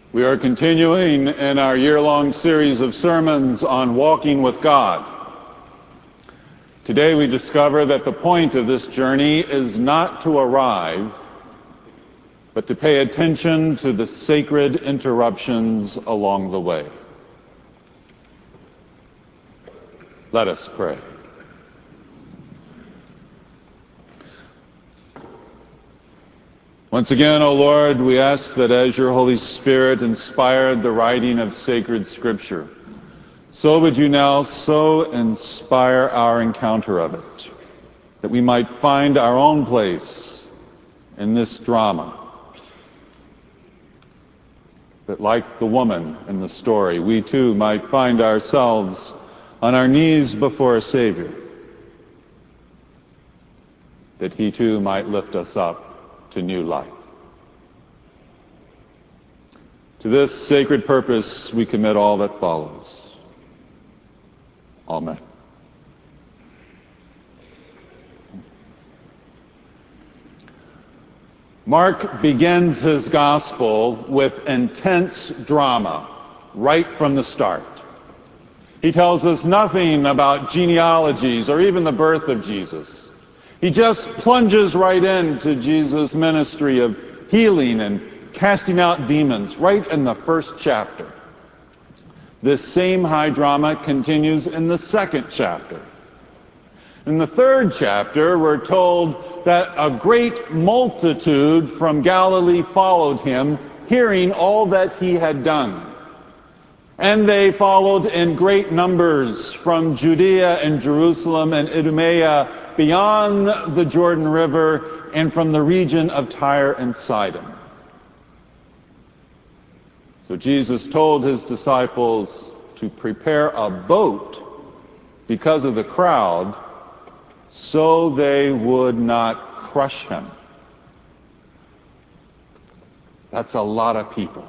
We are continuing in our year-long series of sermons on walking with God. Today we discover that the point of this journey is not to arrive, but to pay attention to the sacred interruptions along the way. Let us pray. Once again, O Lord, we ask that as your Holy Spirit inspired the writing of sacred Scripture, so would you now so inspire our encounter of it, that we might find our own place in this drama. That like the woman in the story, we too might find ourselves on our knees before a Savior, that he too might lift us up to new life. To this sacred purpose we commit all that follows. Amen. Mark begins his gospel with intense drama right from the start. He tells us nothing about genealogies or even the birth of Jesus. He just plunges right into Jesus' ministry of healing and casting out demons right in the first chapter. This same high drama continues in the second chapter. In the third chapter, we're told that a great multitude from Galilee followed him, hearing all that he had done. And they followed in great numbers from Judea and Jerusalem and Idumea, beyond the Jordan River, and from the region of Tyre and Sidon. So Jesus told his disciples to prepare a boat because of the crowd, so they would not crush him. That's a lot of people.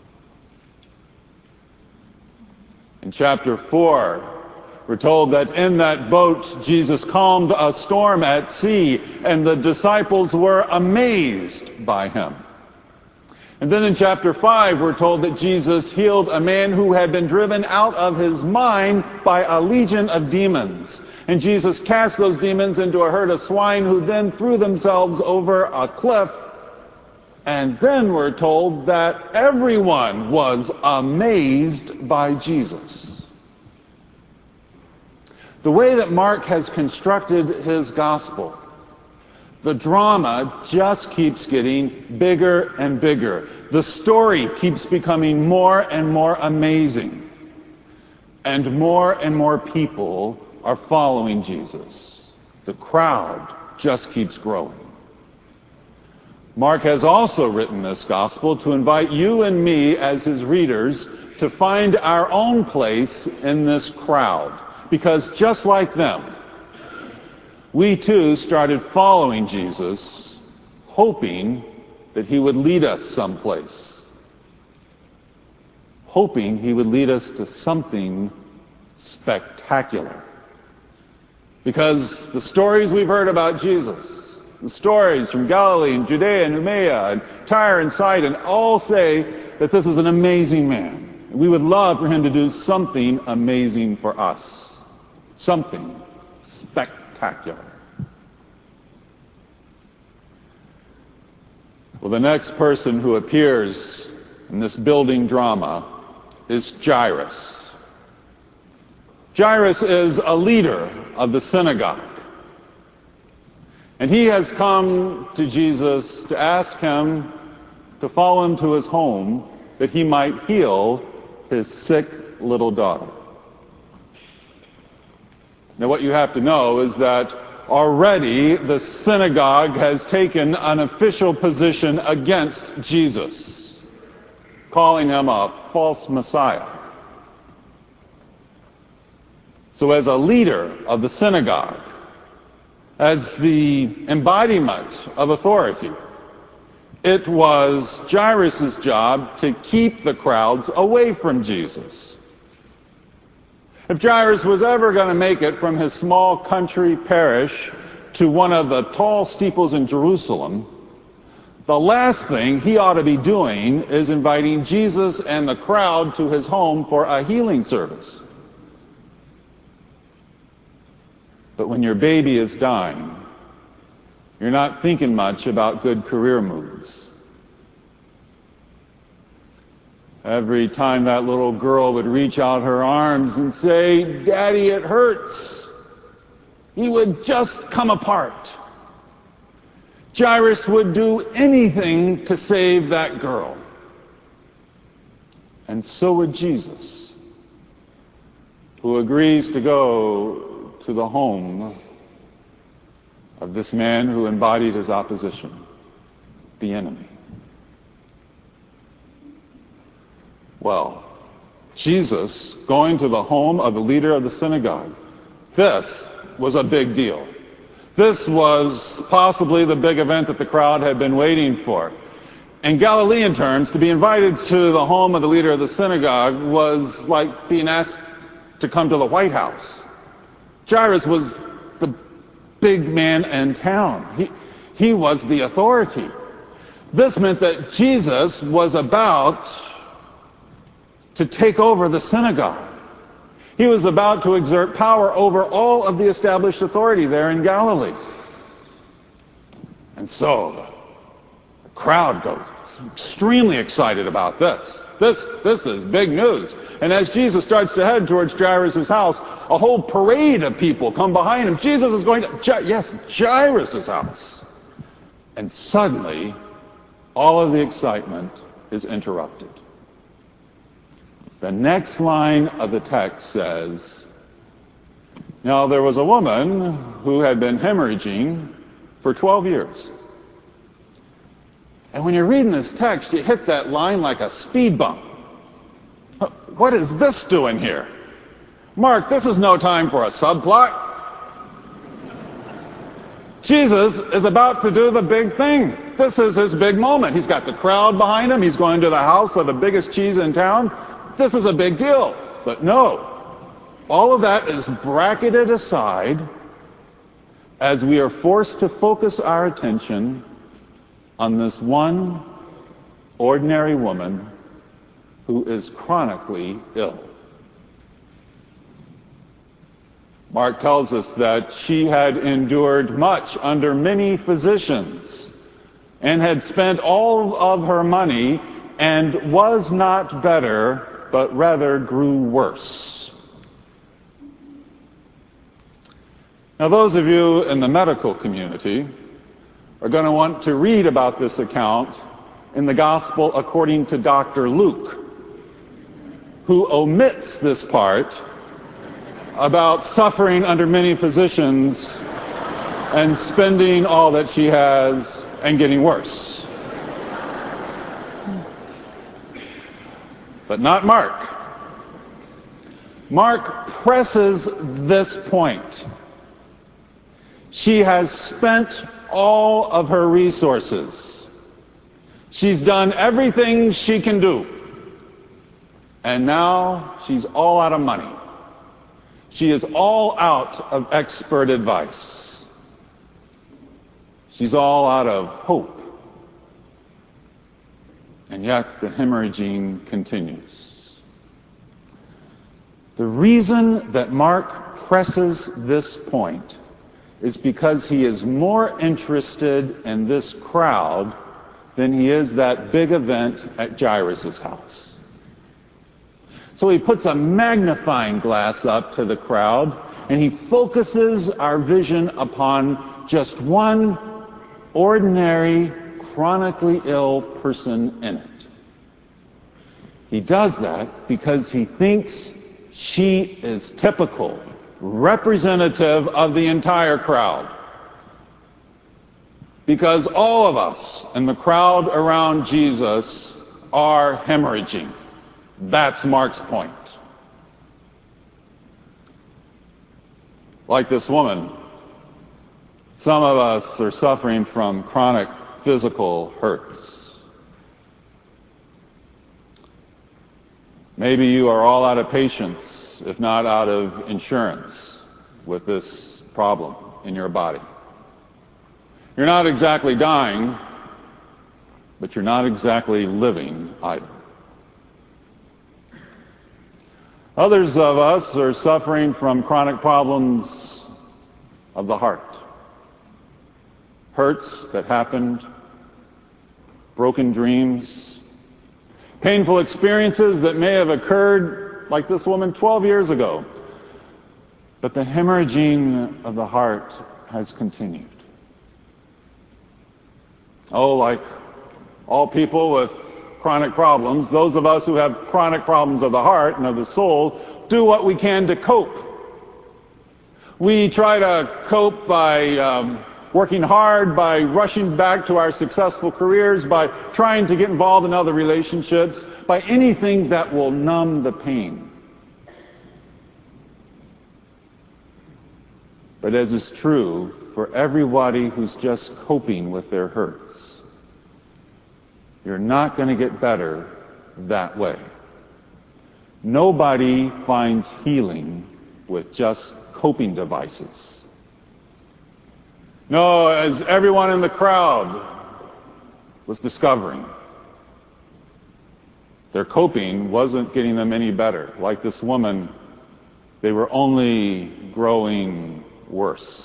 In chapter 4, we're told that in that boat, Jesus calmed a storm at sea, and the disciples were amazed by him. And then in chapter 5, we're told that Jesus healed a man who had been driven out of his mind by a legion of demons. And Jesus cast those demons into a herd of swine who then threw themselves over a cliff. And then we're told that everyone was amazed by Jesus. The way that Mark has constructed his gospel, the drama just keeps getting bigger and bigger. The story keeps becoming more and more amazing. And more people are following Jesus. The crowd just keeps growing. Mark has also written this gospel to invite you and me as his readers to find our own place in this crowd. Because just like them, we too started following Jesus, hoping that he would lead us someplace. Hoping he would lead us to something spectacular. Because the stories we've heard about Jesus, the stories from Galilee and Judea and Idumea and Tyre and Sidon, all say that this is an amazing man. And we would love for him to do something amazing for us. Something spectacular. Well, the next person who appears in this building drama is Jairus. Jairus is a leader of the synagogue. And he has come to Jesus to ask him to follow him to his home that he might heal his sick little daughter. Now, what you have to know is that already the synagogue has taken an official position against Jesus, calling him a false Messiah. So as a leader of the synagogue, as the embodiment of authority, it was Jairus' job to keep the crowds away from Jesus. If Jairus was ever going to make it from his small country parish to one of the tall steeples in Jerusalem, the last thing he ought to be doing is inviting Jesus and the crowd to his home for a healing service. But when your baby is dying, you're not thinking much about good career moves. Every time that little girl would reach out her arms and say, "Daddy, it hurts," he would just come apart. Jairus would do anything to save that girl. And so would Jesus, who agrees to go to the home of this man who embodied his opposition, the enemy. Well, Jesus going to the home of the leader of the synagogue, this was a big deal. This was possibly the big event that the crowd had been waiting for. In Galilean terms, to be invited to the home of the leader of the synagogue was like being asked to come to the White House. Jairus was the big man in town. He was the authority. This meant that Jesus was about to take over the synagogue. He was about to exert power over all of the established authority there in Galilee. And so the crowd goes extremely excited about this. This is big news. And as Jesus starts to head towards Jairus' house, a whole parade of people come behind him. Jesus is going to, Jairus' house. And suddenly, all of the excitement is interrupted. The next line of the text says, "Now there was a woman who had been hemorrhaging for 12 years." And when you're reading this text, you hit that line like a speed bump. What is this doing here? Mark, this is no time for a subplot. Jesus is about to do the big thing. This is his big moment. He's got the crowd behind him. He's going to the house of the biggest cheese in town. This is a big deal. But no, all of that is bracketed aside as we are forced to focus our attention on this one ordinary woman who is chronically ill. Mark tells us that she had endured much under many physicians and had spent all of her money and was not better, but rather grew worse. Now, those of you in the medical community are going to want to read about this account in the Gospel according to Dr. Luke, who omits this part about suffering under many physicians and spending all that she has and getting worse. But not Mark. Mark presses this point. She has spent all of her resources. She's done everything she can do. And now she's all out of money. She is all out of expert advice. She's all out of hope. And yet the hemorrhaging continues. The reason that Mark presses this point is because he is more interested in this crowd than he is that big event at Jairus' house. So he puts a magnifying glass up to the crowd and he focuses our vision upon just one ordinary, chronically ill person in it. He does that because he thinks she is typical, representative of the entire crowd. Because all of us in the crowd around Jesus are hemorrhaging. That's Mark's point. Like this woman, some of us are suffering from chronic physical hurts. Maybe you are all out of patience, if not out of insurance, with this problem in your body. You're not exactly dying, but you're not exactly living either. Others of us are suffering from chronic problems of the heart. Hurts that happened, broken dreams, painful experiences that may have occurred, like this woman 12 years ago. But the hemorrhaging of the heart has continued. Oh, like all people with chronic problems, those of us who have chronic problems of the heart and of the soul do what we can to cope. We try to cope by working hard, by rushing back to our successful careers, by trying to get involved in other relationships, by anything that will numb the pain. But as is true for everybody who's just coping with their hurts, you're not going to get better that way. Nobody finds healing with just coping devices. No, as everyone in the crowd was discovering, their coping wasn't getting them any better. Like this woman, they were only growing worse.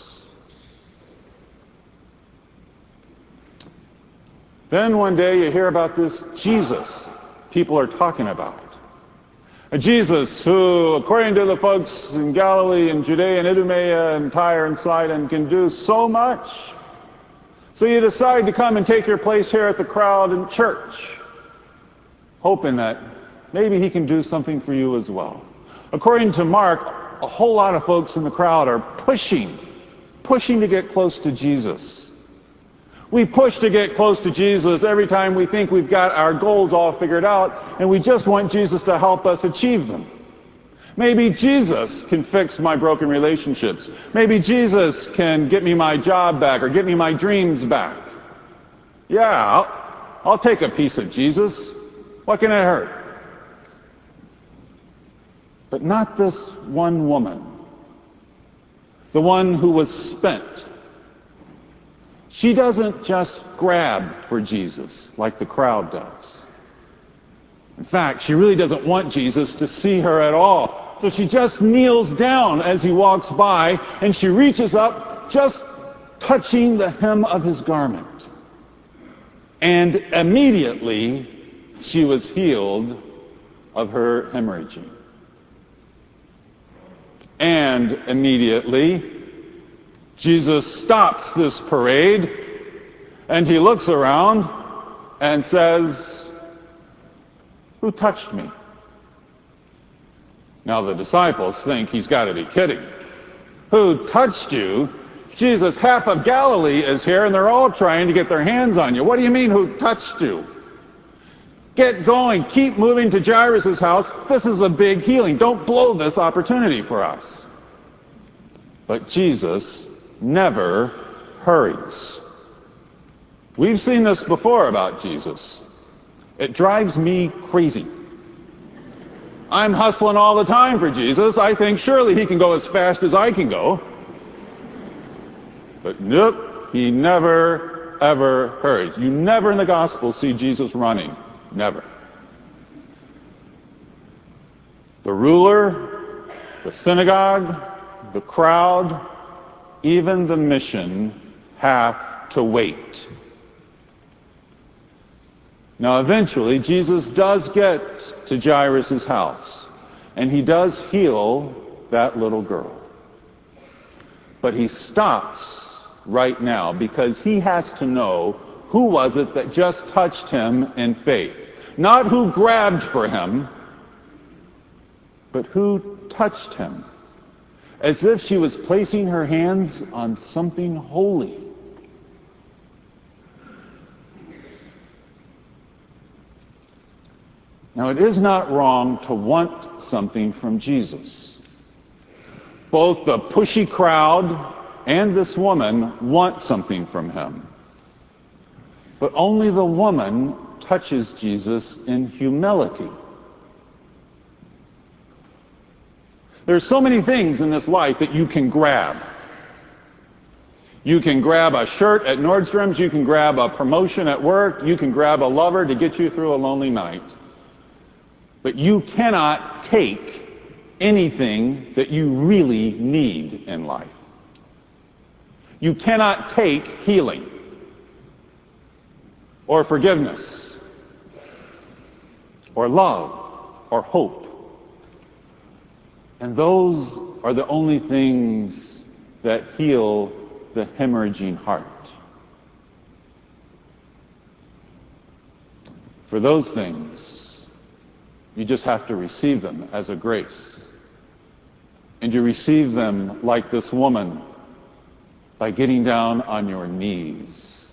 Then one day you hear about this Jesus people are talking about. A Jesus who, according to the folks in Galilee and Judea and Idumea and Tyre and Sidon, can do so much. So you decide to come and take your place here at the crowd in church, hoping that maybe he can do something for you as well. According to Mark, a whole lot of folks in the crowd are pushing to get close to Jesus. We push to get close to Jesus every time we think we've got our goals all figured out, and we just want Jesus to help us achieve them. Maybe Jesus can fix my broken relationships. Maybe Jesus can get me my job back or get me my dreams back. Yeah, I'll take a piece of Jesus. What can it hurt? But not this one woman, the one who was spent. She doesn't just grab for Jesus like the crowd does. In fact, she really doesn't want Jesus to see her at all. So she just kneels down as he walks by, and she reaches up, just touching the hem of his garment. And immediately, she was healed of her hemorrhaging. And immediately, Jesus stops this parade, and he looks around and says, "Who touched me?" Now the disciples think he's got to be kidding. Who touched you? Jesus, half of Galilee is here, and they're all trying to get their hands on you. What do you mean, who touched you? Get going. Keep moving to Jairus' house. This is a big healing. Don't blow this opportunity for us. But Jesus never hurries. We've seen this before about Jesus. It drives me crazy. I'm hustling all the time for Jesus. I think surely he can go as fast as I can go. But nope, he never, ever hurries. You never in the gospel see Jesus running. Never. The ruler, the synagogue, the crowd, even the mission have to wait. Now eventually Jesus does get to Jairus' house, and he does heal that little girl. But he stops right now because he has to know who was it that just touched him in faith. Not who grabbed for him, but who touched him. As if she was placing her hands on something holy. Now, it is not wrong to want something from Jesus. Both the pushy crowd and this woman want something from him. But only the woman touches Jesus in humility. There's so many things in this life that you can grab. You can grab a shirt at Nordstrom's, you can grab a promotion at work, you can grab a lover to get you through a lonely night. But you cannot take anything that you really need in life. You cannot take healing or forgiveness or love or hope. And those are the only things that heal the hemorrhaging heart. For those things, you just have to receive them as a grace. And you receive them like this woman, by getting down on your knees,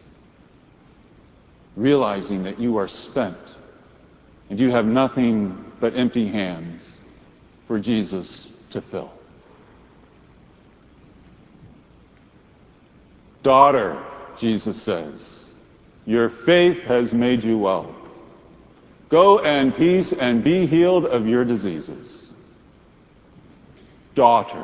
realizing that you are spent and you have nothing but empty hands for Jesus to fill. Daughter, Jesus says, your faith has made you well. Go in peace and be healed of your diseases. Daughter.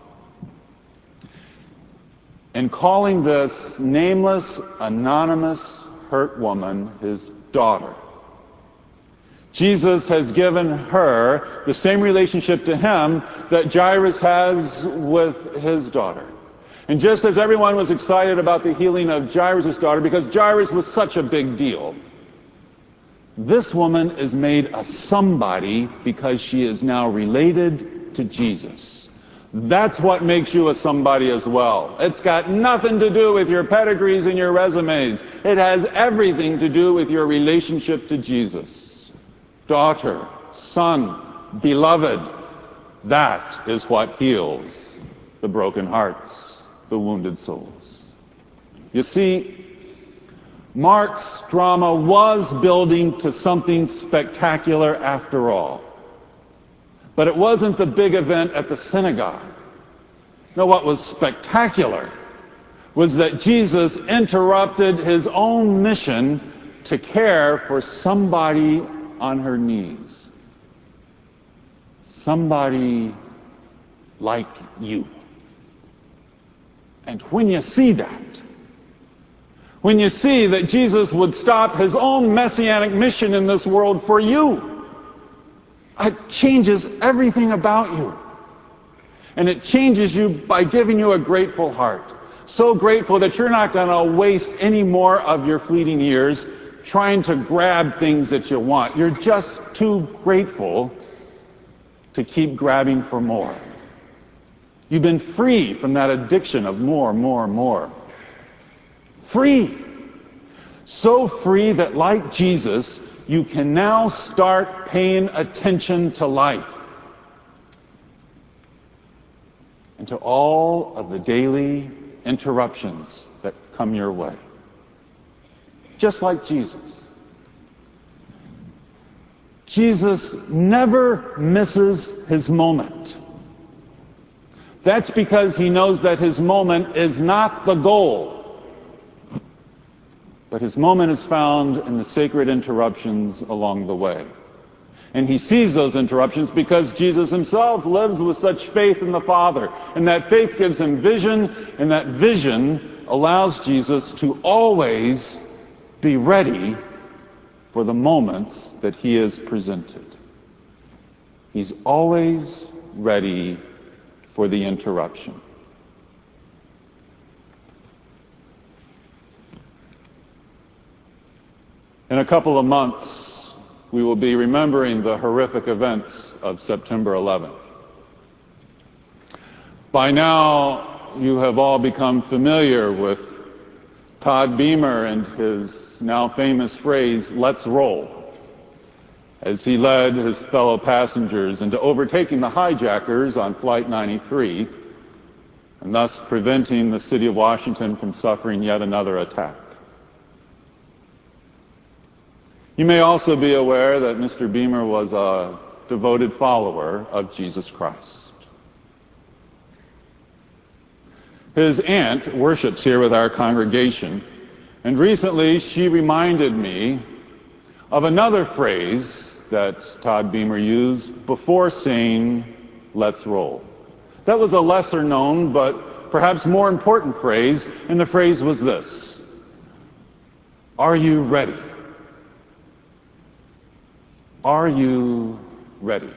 And calling this nameless, anonymous, hurt woman his daughter, Jesus has given her the same relationship to him that Jairus has with his daughter. And just as everyone was excited about the healing of Jairus' daughter because Jairus was such a big deal, this woman is made a somebody because she is now related to Jesus. That's what makes you a somebody as well. It's got nothing to do with your pedigrees and your resumes. It has everything to do with your relationship to Jesus. Daughter, son, beloved, that is what heals the broken hearts, the wounded souls. You see, Mark's drama was building to something spectacular after all. But it wasn't the big event at the synagogue. No, what was spectacular was that Jesus interrupted his own mission to care for somebody on her knees. Somebody like you. And when you see that, when you see that Jesus would stop his own messianic mission in this world for you, it changes everything about you. And it changes you by giving you a grateful heart. So grateful that you're not going to waste any more of your fleeting years trying to grab things that you want. You're just too grateful to keep grabbing for more. You've been free from that addiction of more, more, more. Free. So free that, like Jesus, you can now start paying attention to life and to all of the daily interruptions that come your way. Just like Jesus. Jesus never misses his moment. That's because he knows that his moment is not the goal. But his moment is found in the sacred interruptions along the way. And he sees those interruptions because Jesus himself lives with such faith in the Father. And that faith gives him vision, and that vision allows Jesus to always be ready for the moments that he is presented. He's always ready for the interruption. In a couple of months, we will be remembering the horrific events of September 11th. By now, you have all become familiar with Todd Beamer and his now famous phrase, "Let's roll," as he led his fellow passengers into overtaking the hijackers on Flight 93, and thus preventing the city of Washington from suffering yet another attack. You may also be aware that Mr. Beamer was a devoted follower of Jesus Christ. His aunt worships here with our congregation, and recently she reminded me of another phrase that Todd Beamer used before saying, "Let's roll." That was a lesser known but perhaps more important phrase, and the phrase was this: are you ready? Are you ready?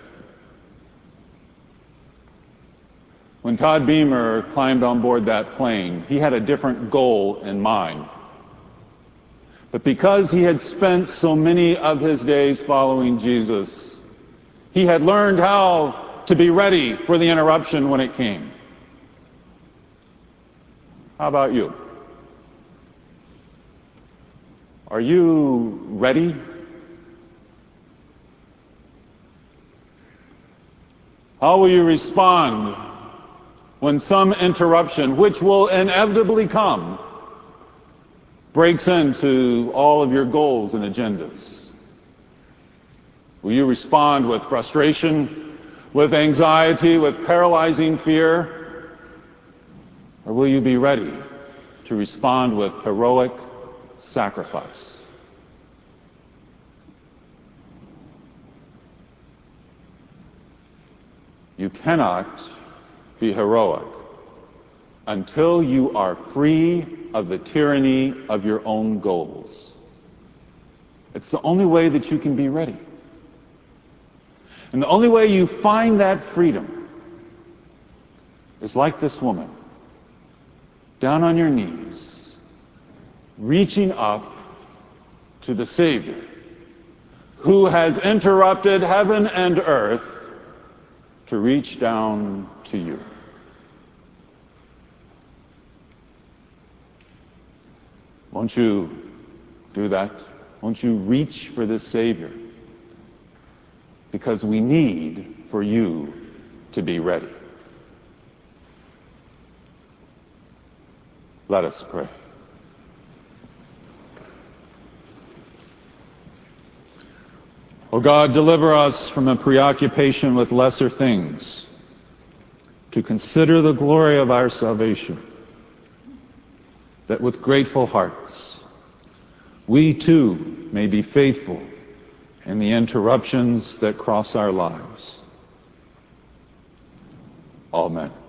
When Todd Beamer climbed on board that plane, he had a different goal in mind. But because he had spent so many of his days following Jesus, he had learned how to be ready for the interruption when it came. How about you? Are you ready? How will you respond when some interruption, which will inevitably come, breaks into all of your goals and agendas? Will you respond with frustration, with anxiety, with paralyzing fear? Or will you be ready to respond with heroic sacrifice? You cannot be heroic until you are free of the tyranny of your own goals. It's the only way that you can be ready. And the only way you find that freedom is like this woman, down on your knees, reaching up to the Savior who has interrupted heaven and earth to reach down to you. Won't you do that? Won't you reach for this Savior? Because we need for you to be ready. Let us pray. O God, deliver us from a preoccupation with lesser things, to consider the glory of our salvation, that with grateful hearts we too may be faithful in the interruptions that cross our lives. Amen.